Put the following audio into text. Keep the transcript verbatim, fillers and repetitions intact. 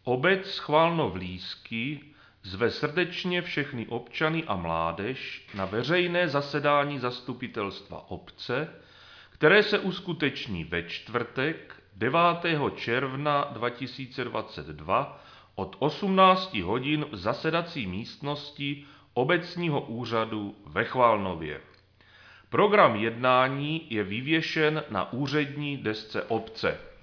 Obec Chvalnov-Lísky zve srdečně všechny občany a mládež na veřejné zasedání zastupitelstva obce, které se uskuteční ve čtvrtek devátého června dva tisíce dvacet dva od osmnácti hodin v zasedací místnosti obecního úřadu ve Chvalnově. Program jednání je vyvěšen na úřední desce obce.